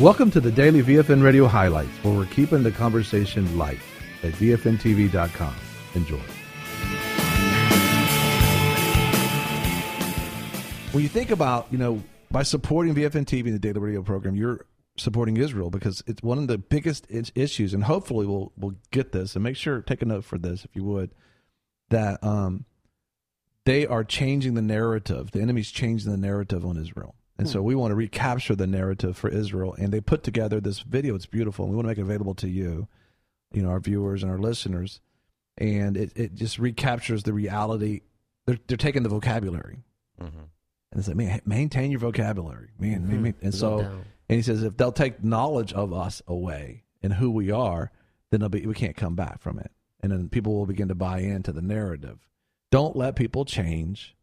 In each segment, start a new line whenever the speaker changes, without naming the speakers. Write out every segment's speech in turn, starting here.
Welcome to the Daily VFN Radio Highlights, where we're keeping the conversation light at VFNTV.com. Enjoy. When you think about, by supporting VFN TV and the Daily Radio program, you're supporting Israel because it's one of the biggest issues, and hopefully we'll get this, and make sure, take a note for this if you would, that they are changing the narrative. The enemy's changing the narrative on Israel. And so we want to recapture the narrative for Israel. And they put together this video. It's beautiful. And we want to make it available to you, our viewers and our listeners. And it just recaptures the reality. They're taking the vocabulary. Mm-hmm. And it's like, man, maintain your vocabulary. Man. And so, and he says, if they'll take knowledge of us away and who we are, then we can't come back from it. And then people will begin to buy into the narrative. Don't let people change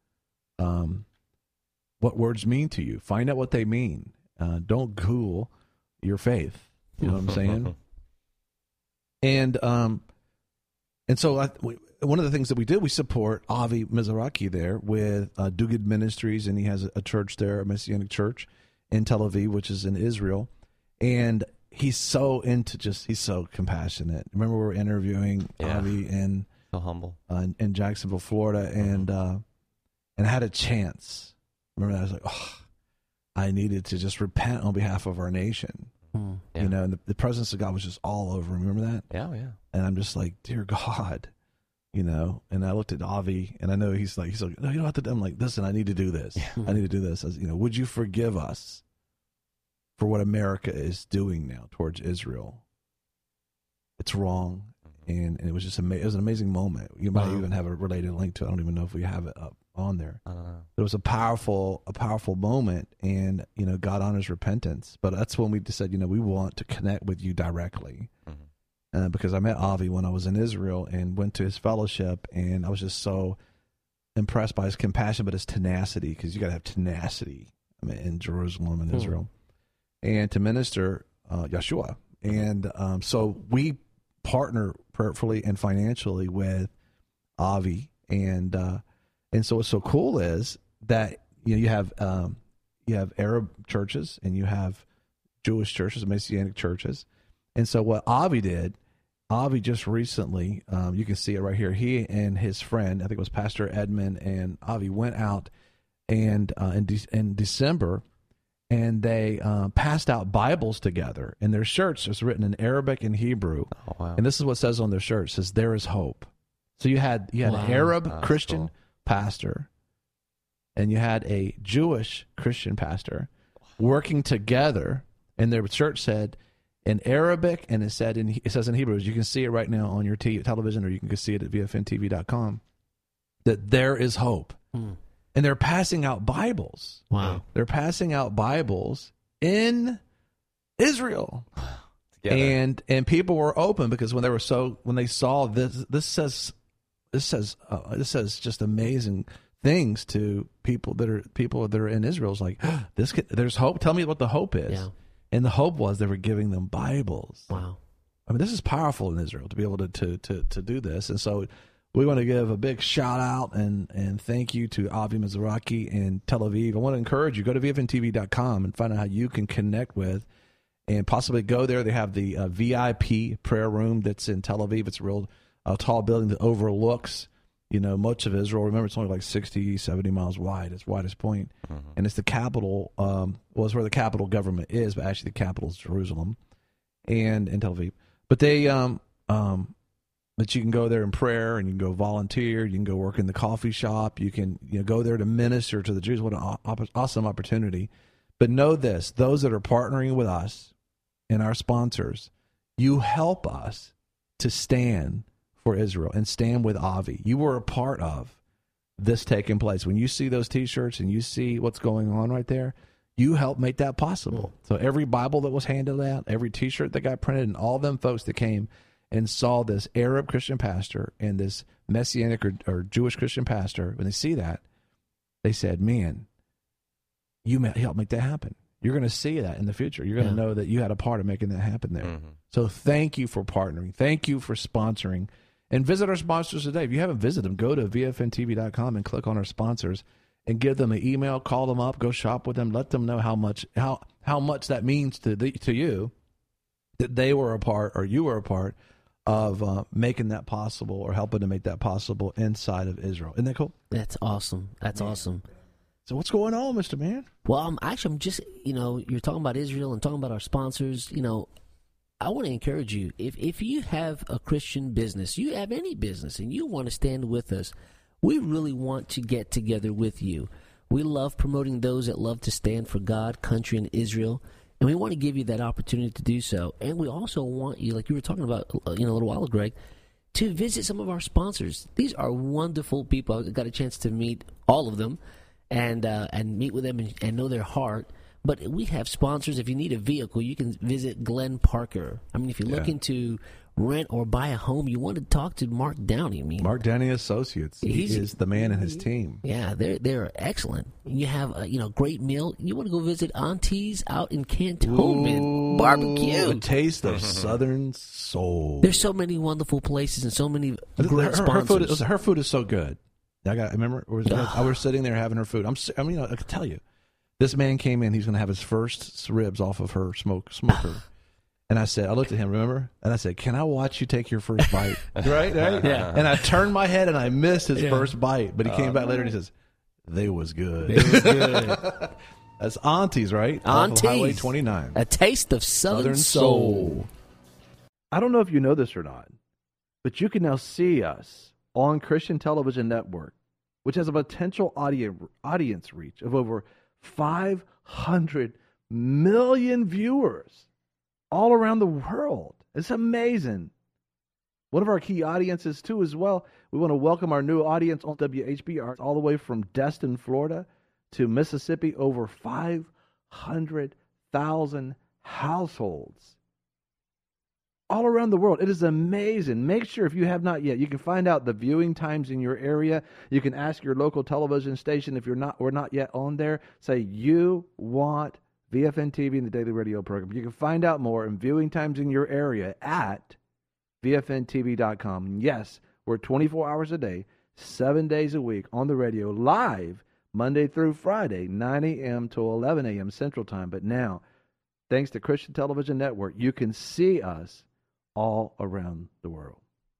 what words mean to you. Find out what they mean. Don't Google your faith. You know what I'm saying? And so one of the things that we did, we support Avi Mizrachi there with Dugid Ministries, and he has a church there, a Messianic church in Tel Aviv, which is in Israel. And he's so he's so compassionate. Remember we were interviewing Avi in
so humble
in Jacksonville, Florida, and I had a chance. Remember that? I was like, I needed to just repent on behalf of our nation. Yeah. And the presence of God was just all over. Remember that?
Yeah.
And I'm just like, dear God, and I looked at Avi, and I know he's like, no, you don't have to. I'm like, listen, I need to do this. Yeah. I need to do this. Would you forgive us for what America is doing now towards Israel? It's wrong. And it was just it was an amazing moment. You might even have a related link to it. I don't even know if we have it up on there. It was a powerful moment, and God honors repentance. But that's when we just said, we want to connect with you directly, because I met Avi when I was in Israel and went to his fellowship, and I was just so impressed by his compassion, but his tenacity, because you got to have tenacity in Jerusalem and Israel, and to minister Yeshua. And so we partner prayerfully and financially with Avi, and so what's so cool is that you have Arab churches and you have Jewish churches, Messianic churches, and so what Avi did, just recently, you can see it right here. He and his friend, I think it was Pastor Edmund and Avi, went out and in December. And they passed out Bibles together, and their shirts was written in Arabic and Hebrew. Oh, wow. And this is what it says on their shirts: it says, "There is hope." So you had an Arab Christian pastor, and you had a Jewish Christian pastor working together, and their shirt said in Arabic, and it says in Hebrew. You can see it right now on your television, or you can see it at VFNTV.com. That there is hope. And they're passing out Bibles.
Wow.
They're passing out Bibles in Israel. Together. And people were open because when they saw this says just amazing things to people that are in Israel. It's like, there's hope. Tell me what the hope is. Yeah. And the hope was they were giving them Bibles.
Wow.
I mean, this is powerful in Israel to be able to do this. And so we want to give a big shout out and thank you to Avi Mizrachi in Tel Aviv. I want to encourage you, go to VFNTV.com and find out how you can connect with and possibly go there. They have the VIP prayer room that's in Tel Aviv. It's a real tall building that overlooks, much of Israel. Remember, it's only like 60, 70 miles wide. It's widest point. Mm-hmm. And it's the capital, it's where the capital government is, but actually the capital is Jerusalem and in Tel Aviv. But they, but you can go there in prayer, and you can go volunteer. You can go work in the coffee shop. You can go there to minister to the Jews. What an awesome opportunity. But know this, those that are partnering with us and our sponsors, you help us to stand for Israel and stand with Avi. You were a part of this taking place. When you see those T-shirts and you see what's going on right there, you help make that possible. So every Bible that was handed out, every T-shirt that got printed, and all them folks that came and saw this Arab Christian pastor and this Messianic or Jewish Christian pastor, when they see that, they said, man, you helped make that happen. You're going to see that in the future. You're going to know that you had a part of making that happen there. Mm-hmm. So thank you for partnering. Thank you for sponsoring. And visit our sponsors today. If you haven't visited them, go to VFNTV.com and click on our sponsors and give them an email, call them up, go shop with them, let them know how how much that means to you that they were a part, or you were a part of making that possible, or helping to make that possible inside of Israel. Isn't that cool?
That's awesome. That's awesome.
So what's going on, Mr. Man?
Well, I'm just, you're talking about Israel and talking about our sponsors. I want to encourage you, if you have a Christian business, you have any business, and you want to stand with us, we really want to get together with you. We love promoting those that love to stand for God, country, and Israel, and we want to give you that opportunity to do so. And we also want you, like you were talking about a little while ago, Greg, to visit some of our sponsors. These are wonderful people. I got a chance to meet all of them and meet with them and know their heart. But we have sponsors. If you need a vehicle, you can visit Glenn Parker. I mean, if you're looking to rent or buy a home, you want to talk to Mark Downey. Mark
Downey Associates. He is the man and his team.
Yeah, they're excellent. You have a great meal. You want to go visit Auntie's out in Cantonment barbecue.
A taste of Southern soul.
There's so many wonderful places and so many great sponsors.
Her food is so good. I remember I was sitting there having her food. I could tell you. This man came in. He's going to have his first ribs off of her smoker. And I looked at him, remember? And I said, "Can I watch you take your first bite?" right?
Yeah.
And I turned my head and I missed his first bite. But he came back later and he says, "They was good."
They was good.
That's Auntie's, right?
Auntie's.
Highway 29.
A taste of Southern soul.
I don't know if you know this or not, but you can now see us on Christian Television Network, which has a potential audience reach of over 500 million viewers all around the world. It's amazing. One of our key audiences, too, as well. We want to welcome our new audience on WHBR all the way from Destin, Florida to Mississippi. Over 500,000 households all around the world. It is amazing. Make sure, if you have not yet, you can find out the viewing times in your area. You can ask your local television station if we're not yet on there. Say you want VFN TV and the Daily Radio program. You can find out more and viewing times in your area at VFNTV.com. Yes, we're 24 hours a day, 7 days a week on the radio, live Monday through Friday, 9 a.m. to 11 a.m. Central Time. But now, thanks to Christian Television Network, you can see us all around the world.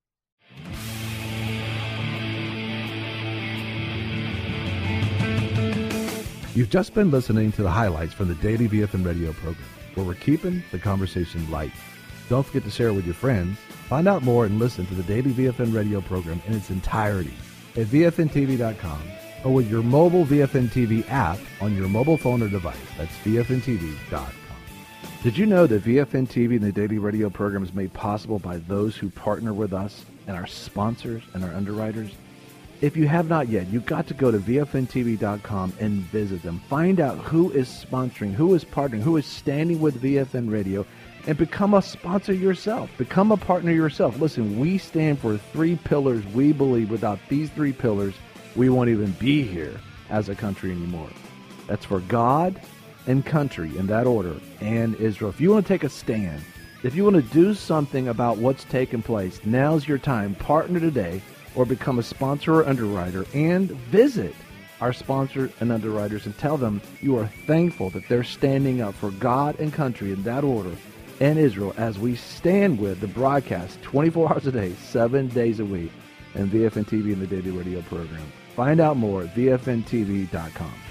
You've just been listening to the highlights from the Daily VFN Radio program, where we're keeping the conversation light. Don't forget to share it with your friends. Find out more and listen to the Daily VFN Radio program in its entirety at VFNTV.com or with your mobile VFN TV app on your mobile phone or device. That's VFNTV.com. Did you know that VFN TV and the Daily Radio program is made possible by those who partner with us and our sponsors and our underwriters? If you have not yet, you've got to go to VFNTV.com and visit them. Find out who is sponsoring, who is partnering, who is standing with VFN Radio, and become a sponsor yourself. Become a partner yourself. Listen, we stand for 3 pillars. We believe without these 3 pillars, we won't even be here as a country anymore. That's for God and country, in that order, and Israel. If you want to take a stand, if you want to do something about what's taking place, now's your time. Partner today or become a sponsor or underwriter, and visit our sponsors and underwriters and tell them you are thankful that they're standing up for God and country, in that order, and Israel, as we stand with the broadcast 24 hours a day, 7 days a week, and VFN TV and the Daily Radio program. Find out more at VFNTV.com.